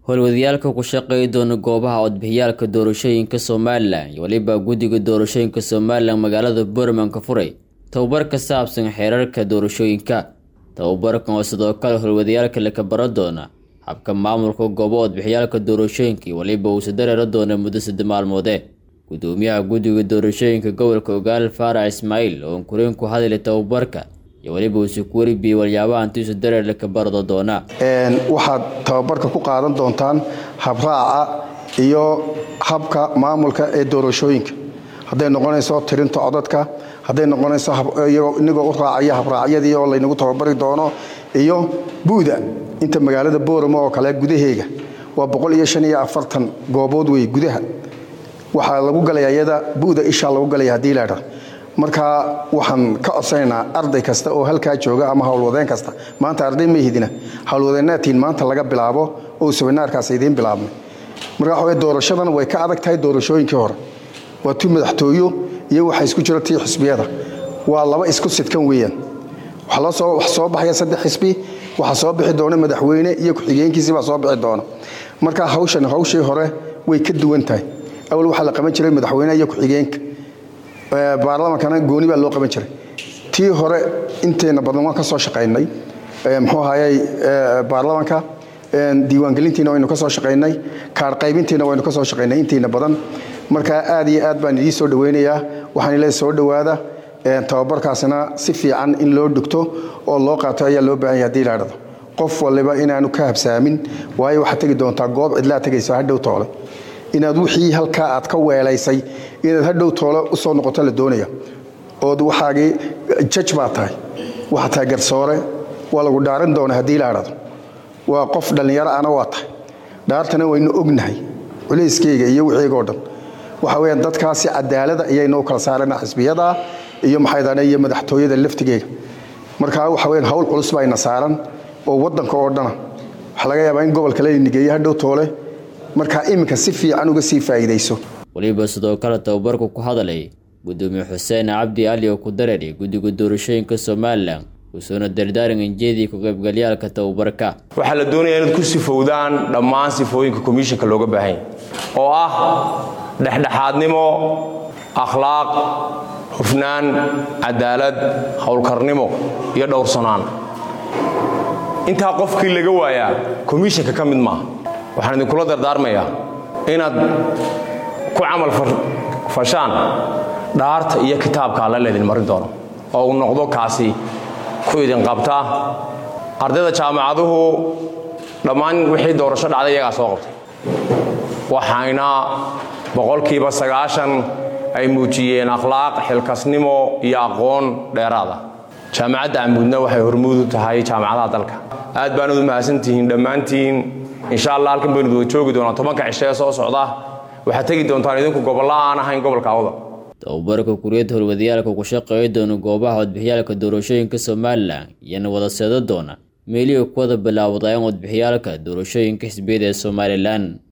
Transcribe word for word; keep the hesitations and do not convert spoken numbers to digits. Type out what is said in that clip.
howlwadayaalka ku shaqeeya doona goobaha codbixiyaalka doorashooyinka Soomaaliland iyo waliba guddiga doorashooyinka Soomaaliland magaalada Boorman ka furay tababar ka saabsan xeerarka doorashooyinka. tababarkan oo sidoo kale howlwadayaalka la ka baran doona habka maamulka goobaha codbixiyaalka doorashooyinka iyo waliba uu sadereero doona muddo saddex maalmood. gudoomiyaha guddiga doorashooyinka gobolka Ogaal Faarax Ismaaciil oo kureen ku hadlay tababarka iyo waliba uu si kuwari bi waliyaabaha intii sadereer la ka barado doona. een waxaad tababarka ku qaadan doontaan habraaca iyo habka maamulka ee doorashooyinka haday noqonayso tirinta codadka haday noqonayso inagoo u raacaya habraacyadii oo la inagu tababari doono iyo buuda inta magaalada Boorama oo kale gudaheega waa boqol iyo shan iyo afartan goobood way gudaha waxa lagu galay ayada buuda isha lagu galay hadii la yiraahdo. marka waxaan ka codsaynaa arday kasta oo halka jooga ama howlwadeen kasta maanta arday ma hidina howlwadeenaatiin maanta laga bilaabo oo seminaarkaas idin bilaabmay. marka waxa doorashadan way ka adag tahay doorashooyinkii hore waa tii madaxtooyo iyo waxa isku jira tii xisbiyada waa laba isku sidkan weeyaan waxa la soo wax soo baxaya saddex xisbi waxa soo bixi doona madaxweyne iyo ku-xigeenkiisa baa soo bixi doona. marka hawshan hawshii hore way ka duwan tahay awal waxa la qaban jiray madaxweyne iyo ku-xigeenka baarlamaankana gooni baa loo qaban jiray tii hore inteena badan waan ka soo shaqeynay muxuu ahaayay baarlamaanka diiwaan gelintiina waynu ka soo shaqeynay kaar qaybintiina waynu ka soo shaqeynay inteena badan. marka aad iyo aad baan idin soo dhaweynayaa waxaan ilaa soo dhawaada tababarkaasina si fiican in loo dhigto oo loo qaato ayaa loo baahan yahay hadii la dhado qof waliba inaanu ka habsaamin waayo waxa tagi doontaa goob cidla tagayso hadhow toole inaad wixii halka aad ka weelaysay inaad hadhow toole u soo noqoto la doonaya oo waxaagi judge baa tahay waxa taageersoore waa lagu dhaaran doona hadii la dhado waa qof dhalinyaro ana waa tahay dhaartana waynu ognahay culayskeyga iyo wixiigo dhan waxa weeyaan dadkaasi cadaalad ayay noo kala saareen xisbiyada iyo maxaydaana iyo madaxtooyada laftigeega. marka waxa weeyaan hawl culus baa ina saaran oo wadanka oo dhan waxa laga yaabaa in gobolka la nigeeyo hadhow toole marka iminka si fiican uga sii faa'iideyso. waliba sidoo kale tababarku ku hadlay gudoomiye Xuseen Cabdi Ali oo ku dareeray guddiga doorashooyinka Soomaaliland وسونا دردارن إنجيدي كقب قليال كتوبركا. وحلا الدنيا ندكو سفودان دمان سفوين ككوميشن كلوجا بهين. أو آه نحن حادنمو أخلاق حفنان عدالة حول كرنمو يدور صنان. أنت هقف كل جوايا كوميشن ككمل ما. وحنا نقول دردار ميا. إن كل عمل فشان دارت إياه كتاب كلا الذي المريضون أو نقضو كاسي. كويدين قبطة أردت جامعته لما وحيد دورشة على يجا سوقت وحينا بقول كي بس عشان أي موجين أخلاق حلقسنمو ياقون لرادا جامعة عمودنا وحي هرمود تهاي جامعة ذلك أد بنود ماسنتين دمانتين إن شاء الله لكن بنود توجد دونا طبعا كعشرة صوص عضاه وحتجد دون تانيدون كقبل الله أنا هين قبل كعوضة. tababarka kuriyada howlwadayaalka ku shaqeeya doona goobaha codbixiyaalka doorashooyinka Soomaaliland iyana wada seedo doona meeliyo ku wada bilaawday codbixiyaalka doorashooyinka xisbiyada Soomaaliland.